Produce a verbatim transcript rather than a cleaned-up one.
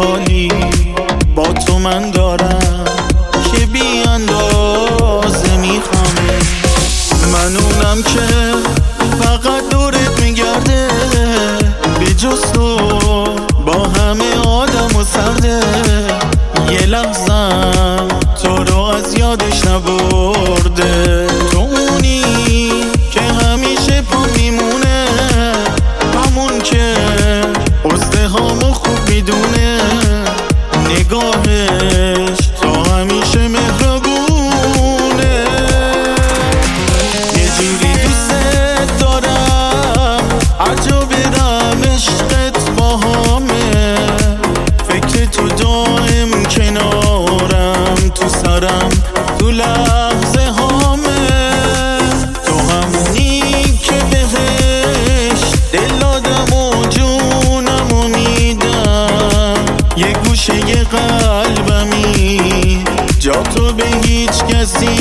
حالی با تو من دارم که بی اندازه میخوامه. من اونم که فقط دورت میگرده، بی جز تو با همه آدم و سرده. یه لحظم تو رو از یادش نبرده. تو اونی که همیشه پا میمونه، همون که قصده هامو خوب میدونه. نگاهش تا همیشه مهربونه. یه جوری دوست دارم، عجب عشقت با همه. فکر تو دائم کنارم، تو سرم تو لحظه هامه. تو همونی که بهش دل دادم و جونم و میدم. یه گوشه یه قلبمی، جا تو به هیچ کسی